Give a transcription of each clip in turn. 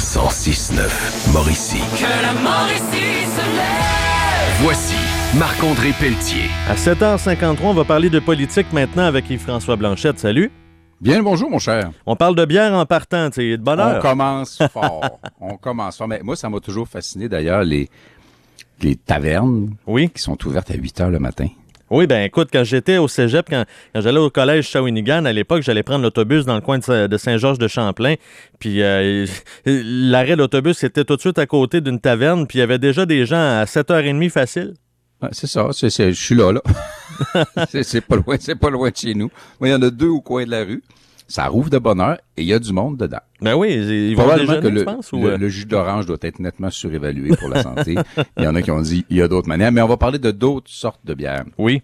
106.9 Mauricie. Que la Mauricie se lève. Voici Marc-André Pelletier. À 7h53, on va parler de politique maintenant avec Yves-François Blanchette. Salut. Bien le bonjour, mon cher. On parle de bière en partant, tu sais, de bonne heure. On commence fort. On commence fort. Mais moi, ça m'a toujours fasciné, d'ailleurs, les tavernes qui sont ouvertes à 8 heures le matin. Oui, ben écoute, quand j'étais au cégep, quand j'allais au collège Shawinigan, à l'époque, j'allais prendre l'autobus dans le coin de Saint-Georges-de-Champlain, puis l'arrêt d'autobus c'était tout de suite à côté d'une taverne, puis il y avait déjà des gens à 7h30 facile. Ouais, c'est ça, je suis là. c'est pas loin de chez nous. Moi, il y en a 2 au coin de la rue. Ça rouvre de bonne heure et il y a du monde dedans. Ben oui, ils vont déjeuner, que je pense. Le jus d'orange doit être nettement surévalué pour la santé. Il y en a qui ont dit il y a d'autres manières, mais on va parler de d'autres sortes de bières. Oui.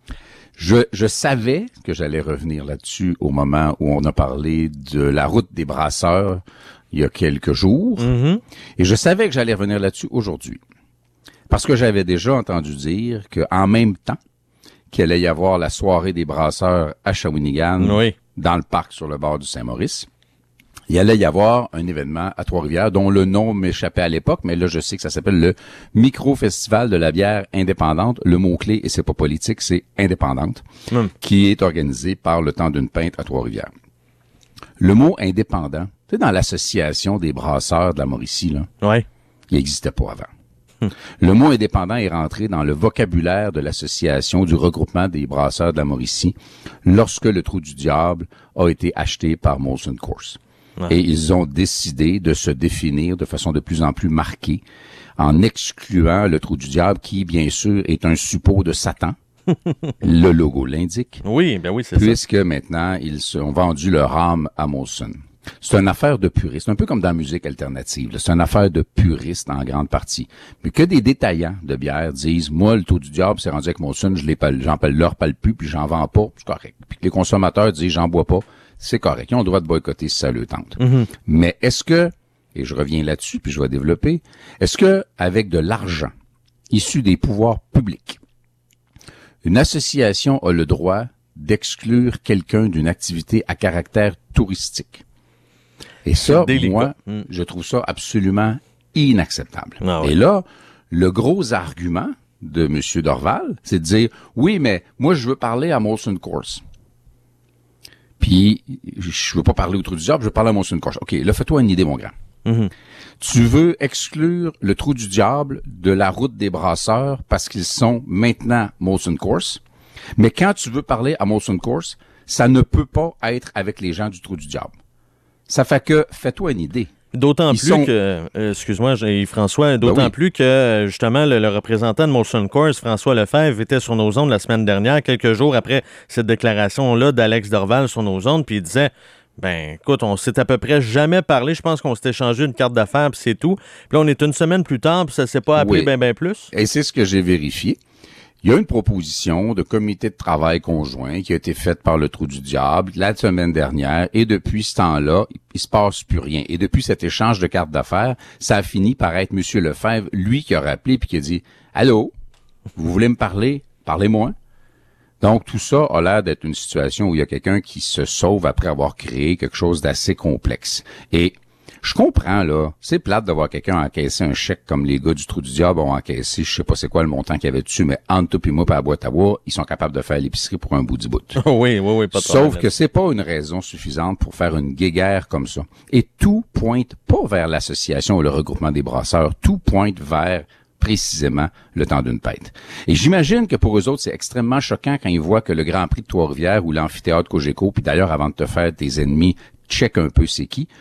Je savais que j'allais revenir là-dessus au moment où on a parlé de la route des brasseurs il y a quelques jours. Mm-hmm. Et je savais que j'allais revenir là-dessus aujourd'hui. Parce que j'avais déjà entendu dire qu'en même temps qu'il allait y avoir la soirée des brasseurs à Shawinigan, dans le parc sur le bord du Saint-Maurice, il allait y avoir un événement à Trois-Rivières dont le nom m'échappait à l'époque, mais là, je sais que ça s'appelle le Micro-Festival de la bière indépendante. Le mot-clé, et c'est pas politique, c'est indépendante, qui est organisé par le Temps d'une pinte à Trois-Rivières. Le mot indépendant, tu sais, dans l'association des brasseurs de la Mauricie, là, il n'existait pas avant. Le mot indépendant est rentré dans le vocabulaire de l'association du regroupement des brasseurs de la Mauricie lorsque le Trou du Diable a été acheté par Molson Coors. Et ils ont décidé de se définir de façon de plus en plus marquée en excluant le Trou du Diable qui, bien sûr, est un suppôt de Satan. Le logo l'indique. Oui, ben oui, c'est ça. Puisque maintenant, ils ont vendu leur âme à Molson. C'est une affaire de puriste, un peu comme dans la musique alternative. C'est une affaire de puriste en grande partie. Mais que des détaillants de bière disent, moi, le Trou du Diable, c'est rendu avec Molson, j'en leur parle plus, puis j'en vends pas, c'est correct. Puis que les consommateurs disent, j'en bois pas, c'est correct. Ils ont le droit de boycotter si ça le tente. Mm-hmm. Mais est-ce que, et je reviens là-dessus, puis je vais développer, est-ce que, avec de l'argent issu des pouvoirs publics, une association a le droit d'exclure quelqu'un d'une activité à caractère touristique? Et ça, moi, je trouve ça absolument inacceptable. Et là, le gros argument de M. Dorval, c'est de dire, oui, mais moi, je veux parler à Molson Coors. Puis, je veux pas parler au Trou du Diable, je veux parler à Molson Coors. OK, là, fais-toi une idée, mon grand. Mm-hmm. Tu veux exclure le Trou du Diable de la route des brasseurs parce qu'ils sont maintenant Molson Coors. Mais quand tu veux parler à Molson Coors, ça ne peut pas être avec les gens du Trou du Diable. Ça fait que, fais-toi une idée. D'autant plus que, excuse-moi, François, plus que, justement, le représentant de Molson Coors, François Lefebvre, était sur nos ondes la semaine dernière, quelques jours après cette déclaration-là d'Alex Dorval sur nos ondes, puis il disait, ben, écoute, on s'est à peu près jamais parlé, je pense qu'on s'est échangé une carte d'affaires, puis c'est tout. Puis là, on est une semaine plus tard, puis ça s'est pas appelé ben plus. Et c'est ce que j'ai vérifié. Il y a une proposition de comité de travail conjoint qui a été faite par le Trou du Diable la semaine dernière et depuis ce temps-là, il se passe plus rien. Et depuis cet échange de cartes d'affaires, ça a fini par être M. Lefebvre, lui qui a rappelé puis qui a dit « Allô, vous voulez me parler? Parlez-moi. » Donc, tout ça a l'air d'être une situation où il y a quelqu'un qui se sauve après avoir créé quelque chose d'assez complexe. Et je comprends, là, c'est plate de voir quelqu'un encaisser un chèque comme les gars du Trou du Diable ont encaissé, je sais pas c'est quoi le montant qu'il y avait dessus, mais entre toi et moi par la boîte à bois, ils sont capables de faire l'épicerie pour un bout du bout. Oui, pas de Sauf que c'est pas une raison suffisante pour faire une guéguerre comme ça. Et tout pointe pas vers l'association ou le regroupement des brasseurs, tout pointe vers précisément le Temps d'une pinte. Et j'imagine que pour eux autres, c'est extrêmement choquant quand ils voient que le Grand Prix de Trois-Rivières ou l'amphithéâtre Cogeco, puis d'ailleurs, avant de te faire tes ennemis, check un peu c'est qui.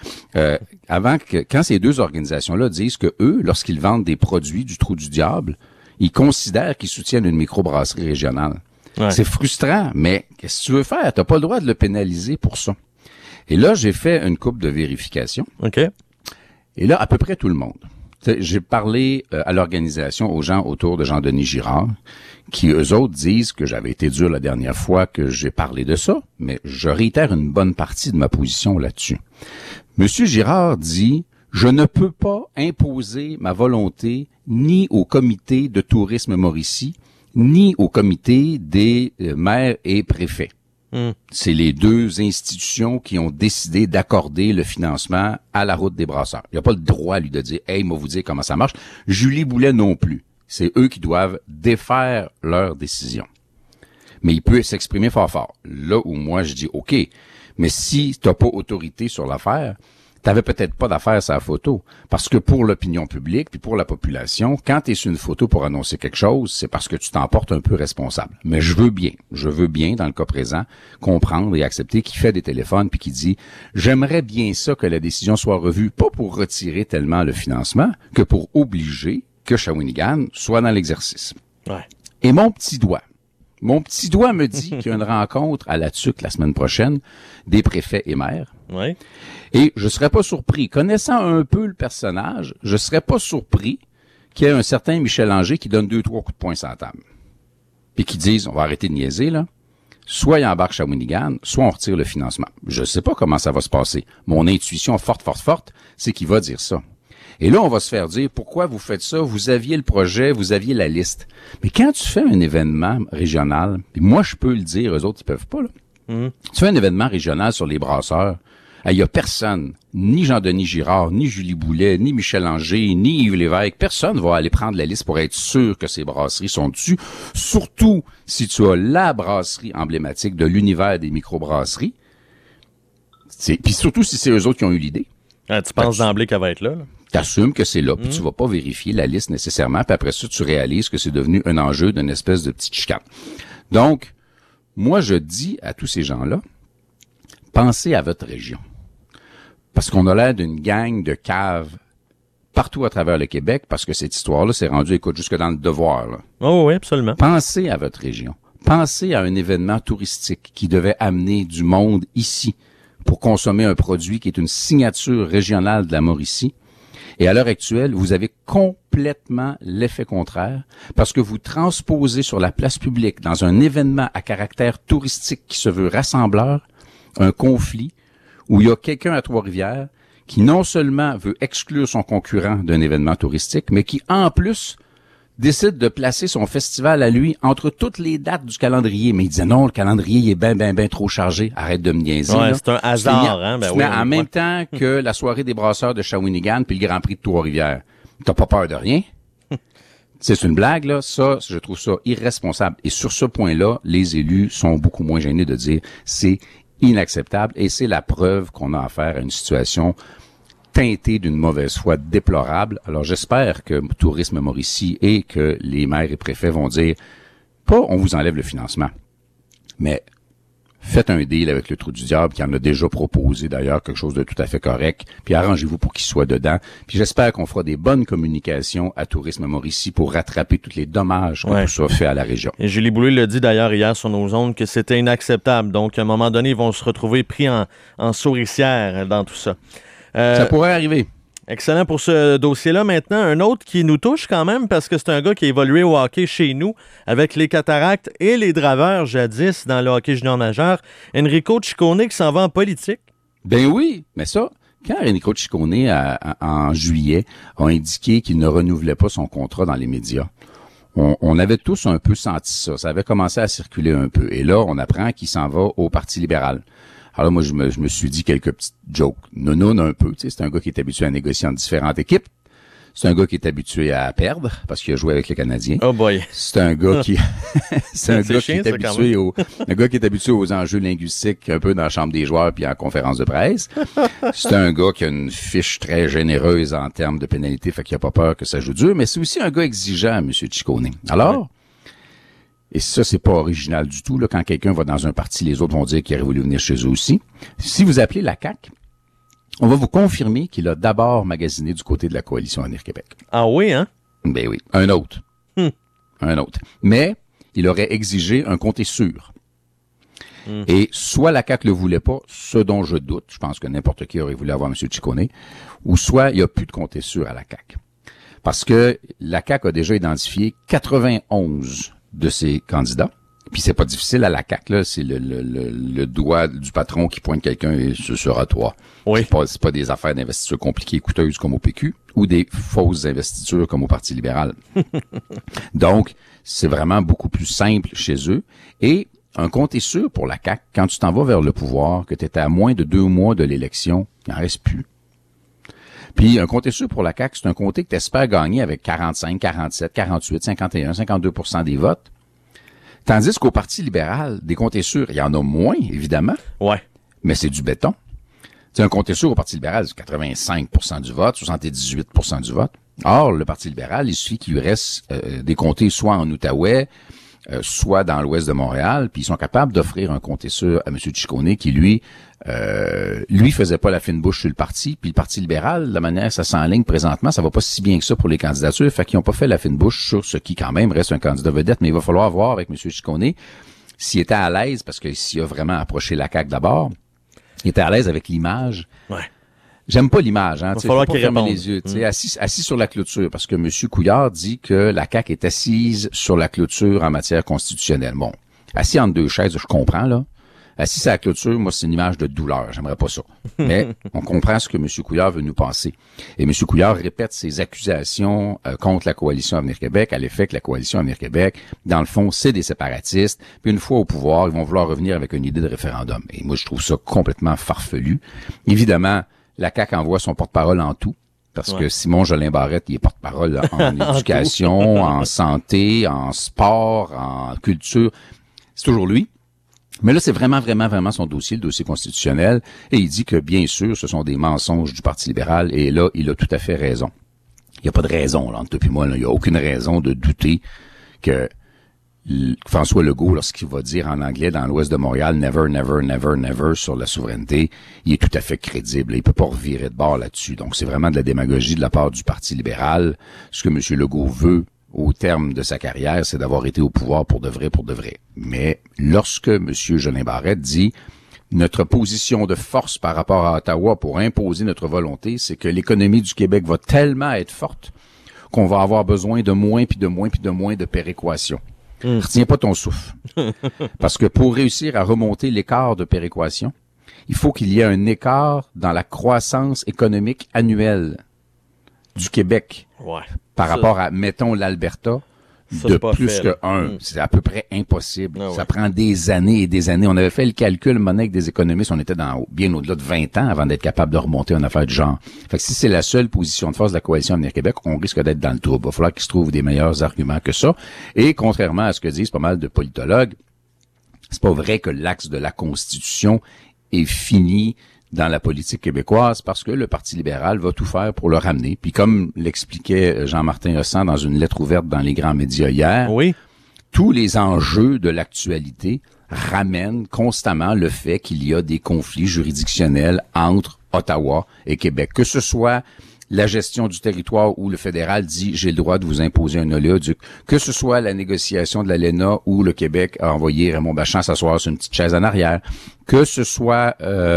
Quand ces deux organisations-là disent que eux, lorsqu'ils vendent des produits du Trou du Diable, ils considèrent qu'ils soutiennent une microbrasserie régionale. Ouais. C'est frustrant, mais qu'est-ce que tu veux faire? T'as pas le droit de le pénaliser pour ça. Et là, j'ai fait une couple de vérifications. OK. Et là, à peu près tout le monde. J'ai parlé à l'organisation, aux gens autour de Jean-Denis Girard, qui, eux autres, disent que j'avais été dur la dernière fois que j'ai parlé de ça, mais je réitère une bonne partie de ma position là-dessus. Monsieur Girard dit, je ne peux pas imposer ma volonté ni au comité de tourisme Mauricie, ni au comité des maires et préfets. C'est les deux institutions qui ont décidé d'accorder le financement à la Route des Brasseurs. Il n'y a pas le droit, lui, de dire « Hey, moi vous dire comment ça marche ». Julie Boulet non plus. C'est eux qui doivent défaire leur décision. Mais il peut s'exprimer fort. Là où moi, je dis « OK ». Mais si tu n'as pas autorité sur l'affaire, t'avais peut-être pas d'affaire sur la photo. Parce que pour l'opinion publique, puis pour la population, quand tu es sur une photo pour annoncer quelque chose, c'est parce que tu t'en portes un peu responsable. Mais je veux bien, dans le cas présent, comprendre et accepter qu'il fait des téléphones puis qu'il dit « J'aimerais bien ça que la décision soit revue, pas pour retirer tellement le financement, que pour obliger que Shawinigan soit dans l'exercice. Ouais. » Et mon petit doigt me dit qu'il y a une rencontre à la TUC la semaine prochaine des préfets et maires. Oui. Et je serais pas surpris, connaissant un peu le personnage, je serais pas surpris qu'il y ait un certain Michel Anger qui donne 2-3 coups de poing sur la table. Puis qui dise, on va arrêter de niaiser, là. Soit il embarque Shawinigan, soit on retire le financement. Je sais pas comment ça va se passer. Mon intuition forte, c'est qu'il va dire ça. Et là, on va se faire dire, pourquoi vous faites ça? Vous aviez le projet, vous aviez la liste. Mais quand tu fais un événement régional, puis moi, je peux le dire, eux autres, ils peuvent pas, là. Tu fais un événement régional sur les brasseurs, il y a personne, ni Jean-Denis Girard, ni Julie Boulet, ni Michel Anger, ni Yves Lévesque, personne va aller prendre la liste pour être sûr que ces brasseries sont dessus, surtout si tu as la brasserie emblématique de l'univers des microbrasseries. Puis surtout si c'est eux autres qui ont eu l'idée. Ah, tu penses d'emblée qu'elle va être là? T'assumes que c'est là, puis tu vas pas vérifier la liste nécessairement, puis après ça, tu réalises que c'est devenu un enjeu d'une espèce de petite chicane. Donc, moi, je dis à tous ces gens-là, pensez à votre région. Parce qu'on a l'air d'une gang de caves partout à travers le Québec, parce que cette histoire-là s'est rendue, écoute, jusque dans le Devoir, là. Oh oui, absolument. Pensez à votre région. Pensez à un événement touristique qui devait amener du monde ici pour consommer un produit qui est une signature régionale de la Mauricie. Et à l'heure actuelle, vous avez complètement l'effet contraire parce que vous transposez sur la place publique, dans un événement à caractère touristique qui se veut rassembleur, un conflit où il y a quelqu'un à Trois-Rivières qui non seulement veut exclure son concurrent d'un événement touristique, mais qui en plus décide de placer son festival à lui entre toutes les dates du calendrier. Mais il disait non, le calendrier il est ben trop chargé. Arrête de me niaiser. Ouais, là. c'est un hasard. Hein? Ben oui, en même temps que la soirée des brasseurs de Shawinigan puis le Grand Prix de Trois-Rivières. T'as pas peur de rien? C'est une blague, là. Ça, je trouve ça irresponsable. Et sur ce point-là, les élus sont beaucoup moins gênés de dire c'est inacceptable et c'est la preuve qu'on a affaire à une situation teintée d'une mauvaise foi déplorable. Alors j'espère que Tourisme Mauricie et que les maires et préfets vont dire pas on vous enlève le financement, mais faites un deal avec le Trou du Diable qui en a déjà proposé d'ailleurs quelque chose de tout à fait correct, puis arrangez-vous pour qu'il soit dedans. Puis j'espère qu'on fera des bonnes communications à Tourisme Mauricie pour rattraper tous les dommages que tout ça fait à la région. Et Julie Boulet l'a dit d'ailleurs hier sur nos ondes que c'était inacceptable. Donc à un moment donné, ils vont se retrouver pris en souricière dans tout ça. Ça pourrait arriver. Excellent pour ce dossier-là. Maintenant, un autre qui nous touche quand même parce que c'est un gars qui a évolué au hockey chez nous avec les Cataractes et les Draveurs jadis dans le hockey junior majeur. Enrico Ciccone qui s'en va en politique. Ben oui, mais ça, quand Enrico Ciccone en juillet a indiqué qu'il ne renouvelait pas son contrat dans les médias, on avait tous un peu senti ça. Ça avait commencé à circuler un peu. Et là, on apprend qu'il s'en va au Parti libéral. Alors moi, je me suis dit quelques petites jokes. Non, un peu. Tu sais, c'est un gars qui est habitué à négocier en différentes équipes. C'est un gars qui est habitué à perdre parce qu'il a joué avec les Canadiens. Oh boy. C'est un gars qui un gars qui est habitué aux enjeux linguistiques un peu dans la chambre des joueurs puis en conférence de presse. C'est un gars qui a une fiche très généreuse en termes de pénalité, fait qu'il a pas peur que ça joue dur, mais c'est aussi un gars exigeant, M. Ciccone. Alors, et ça, c'est pas original du tout, là. Quand quelqu'un va dans un parti, les autres vont dire qu'il aurait voulu venir chez eux aussi. Si vous appelez la CAQ, on va vous confirmer qu'il a d'abord magasiné du côté de la coalition Avenir Québec. Ah oui, hein? Ben oui. Un autre. Un autre. Mais, il aurait exigé un comté sûr. Et soit la CAQ le voulait pas, ce dont je doute, je pense que n'importe qui aurait voulu avoir M. Ciccone, ou soit il n'y a plus de comté sûr à la CAQ. Parce que la CAQ a déjà identifié 91 de ses candidats. Puis c'est pas difficile à la CAQ, là. C'est le doigt du patron qui pointe quelqu'un et ce sera toi. Oui. C'est pas des affaires d'investiture compliquées et coûteuses comme au PQ ou des fausses investitures comme au Parti libéral. Donc, c'est vraiment beaucoup plus simple chez eux. Et un comté sûr pour la CAQ, quand tu t'en vas vers le pouvoir, que tu étais à moins de 2 mois de l'élection, il n'en reste plus. Puis un comté sûr pour la CAQ, c'est un comté que tu espères gagner avec 45, 47, 48, 51, 52% des votes. Tandis qu'au Parti libéral, des comtés sûrs, il y en a moins, évidemment. Ouais. Mais c'est du béton. C'est un comté sûr au Parti libéral, c'est 85% du vote, 78% du vote. Or, le Parti libéral, il suffit qu'il lui reste des comtés soit en Outaouais, soit dans l'ouest de Montréal, puis ils sont capables d'offrir un comté sûr à M. Ciccone qui, lui faisait pas la fine bouche sur le parti, puis le Parti libéral, de la manière que ça s'enligne présentement, ça va pas si bien que ça pour les candidatures, fait qu'ils ont pas fait la fine bouche sur ce qui, quand même, reste un candidat vedette, mais il va falloir voir avec M. Ciccone s'il était à l'aise, parce que s'il a vraiment approché la CAQ d'abord, il était à l'aise avec l'image. Ouais. J'aime pas l'image, hein. Il va falloir qu'il réponde. Les yeux, assis sur la clôture, parce que M. Couillard dit que la CAQ est assise sur la clôture en matière constitutionnelle. Bon, assis entre deux chaises, je comprends, là. Assis sur la clôture, moi, c'est une image de douleur. J'aimerais pas ça. Mais on comprend ce que M. Couillard veut nous passer. Et M. Couillard répète ses accusations contre la Coalition Avenir Québec, à l'effet que la Coalition Avenir Québec, dans le fond, c'est des séparatistes. Puis une fois au pouvoir, ils vont vouloir revenir avec une idée de référendum. Et moi, je trouve ça complètement farfelu. Évidemment, la CAQ envoie son porte-parole en tout, parce que Simon Jolin Barrette, il est porte-parole en éducation, en santé, en sport, en culture. C'est toujours lui. Mais là, c'est vraiment son dossier, le dossier constitutionnel. Et il dit que, bien sûr, ce sont des mensonges du Parti libéral. Et là, il a tout à fait raison. Il n'y a pas de raison, là, entre toi et moi. Là. Il n'y a aucune raison de douter que François Legault, lorsqu'il va dire en anglais dans l'ouest de Montréal, never, never, never, never sur la souveraineté, il est tout à fait crédible. Il peut pas revirer de bord là-dessus. Donc, c'est vraiment de la démagogie de la part du Parti libéral. Ce que M. Legault veut, au terme de sa carrière, c'est d'avoir été au pouvoir pour de vrai. Mais lorsque M. Jolin Barrette dit notre position de force par rapport à Ottawa pour imposer notre volonté, c'est que l'économie du Québec va tellement être forte qu'on va avoir besoin de moins de péréquation. Retiens pas ton souffle. Parce que pour réussir à remonter l'écart de péréquation, il faut qu'il y ait un écart dans la croissance économique annuelle du Québec par rapport à, mettons, l'Alberta, de plus que 1. C'est à peu près impossible. Ça prend des années et des années. On avait fait le calcul, monnaie avec des économistes, on était bien au-delà de 20 ans avant d'être capable de remonter une affaire de genre. Fait que si c'est la seule position de force de la Coalition Avenir Québec, on risque d'être dans le trouble. Il va falloir qu'ils se trouvent des meilleurs arguments que ça. Et contrairement à ce que disent pas mal de politologues, c'est pas vrai que l'axe de la Constitution est fini dans la politique québécoise parce que le Parti libéral va tout faire pour le ramener. Puis comme l'expliquait Jean-Martin Hossan dans une lettre ouverte dans les grands médias hier, tous les enjeux de l'actualité ramènent constamment le fait qu'il y a des conflits juridictionnels entre Ottawa et Québec. Que ce soit la gestion du territoire où le fédéral dit « j'ai le droit de vous imposer un oléoduc », que ce soit la négociation de l'ALENA où le Québec a envoyé Raymond Bachand s'asseoir sur une petite chaise en arrière, que ce soit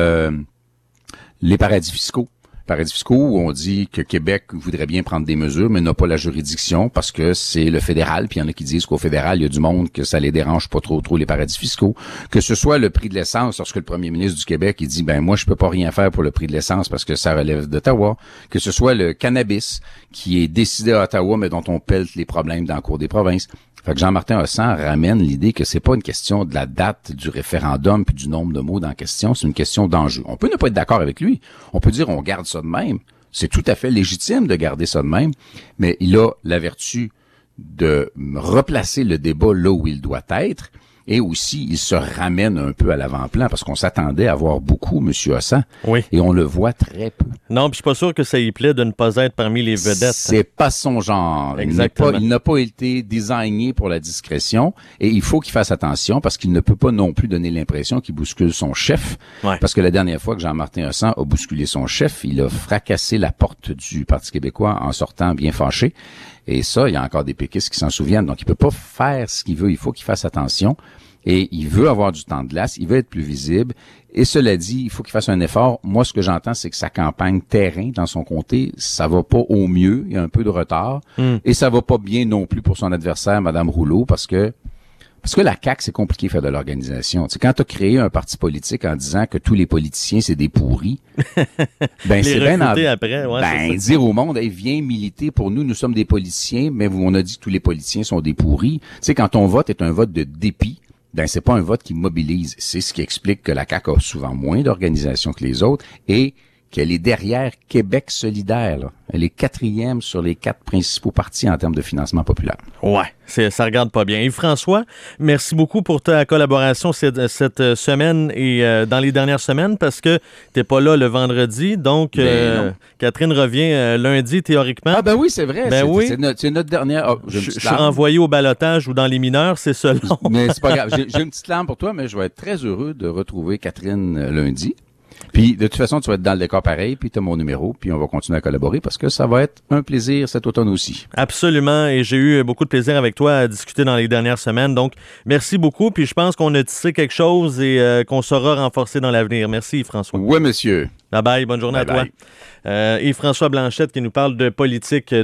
les paradis fiscaux où on dit que Québec voudrait bien prendre des mesures, mais n'a pas la juridiction parce que c'est le fédéral, puis il y en a qui disent qu'au fédéral, il y a du monde que ça les dérange pas trop les paradis fiscaux. Que ce soit le prix de l'essence, lorsque le premier ministre du Québec, il dit, moi, je peux pas rien faire pour le prix de l'essence parce que ça relève d'Ottawa. Que ce soit le cannabis qui est décidé à Ottawa, mais dont on pelte les problèmes dans la Cour des provinces. Fait que Jean-Martin Hossan ramène l'idée que c'est pas une question de la date du référendum puis du nombre de mots dans la question, c'est une question d'enjeu. On peut ne pas être d'accord avec lui. On peut dire on garde ça de même. C'est tout à fait légitime de garder ça de même, mais il a la vertu de replacer le débat là où il doit être. Et aussi, il se ramène un peu à l'avant-plan parce qu'on s'attendait à voir beaucoup M. Hossan. Et on le voit très peu. Non, puis je suis pas sûr que ça y plaît de ne pas être parmi les vedettes. C'est pas son genre. Exactement. Il n'a pas été désigné pour la discrétion et il faut qu'il fasse attention parce qu'il ne peut pas non plus donner l'impression qu'il bouscule son chef. Parce que la dernière fois que Jean-Martin Hossan a bousculé son chef, il a fracassé la porte du Parti québécois en sortant bien fâché. Et ça, il y a encore des péquistes qui s'en souviennent. Donc, il peut pas faire ce qu'il veut. Il faut qu'il fasse attention. Et il veut avoir du temps de glace. Il veut être plus visible. Et cela dit, il faut qu'il fasse un effort. Moi, ce que j'entends, c'est que sa campagne terrain dans son comté, ça va pas au mieux. Il y a un peu de retard. Et ça va pas bien non plus pour son adversaire, Mme Rouleau, parce que la CAQ, c'est compliqué de faire de l'organisation. Tu sais, quand tu as créé un parti politique en disant que tous les politiciens, c'est des pourris, c'est bien après, dire au monde, hey, viens militer pour nous, nous sommes des politiciens, mais on a dit que tous les politiciens sont des pourris. Tu sais, quand ton vote est un vote de dépit, ben c'est pas un vote qui mobilise. C'est ce qui explique que la CAQ a souvent moins d'organisations que les autres et qu'elle est derrière Québec solidaire. Là. Elle est 4e sur les 4 principaux partis en termes de financement populaire. Ouais, ça regarde pas bien. Yves-François, merci beaucoup pour ta collaboration cette semaine et dans les dernières semaines parce que t'es pas là le vendredi. Donc, Catherine revient lundi théoriquement. Ah ben oui, c'est vrai. C'est notre dernière... Oh, je suis renvoyé au ballottage ou dans les mineurs, c'est ça. Mais c'est pas grave. J'ai une petite larme pour toi, mais je vais être très heureux de retrouver Catherine lundi. Puis, de toute façon, tu vas être dans le décor pareil, puis tu as mon numéro, puis on va continuer à collaborer parce que ça va être un plaisir cet automne aussi. Absolument, et j'ai eu beaucoup de plaisir avec toi à discuter dans les dernières semaines. Donc, merci beaucoup, puis je pense qu'on a tissé quelque chose et qu'on saura renforcer dans l'avenir. Merci, François. Oui, monsieur. Bye-bye, bonne journée à toi. Yves-François Blanchette qui nous parle de politique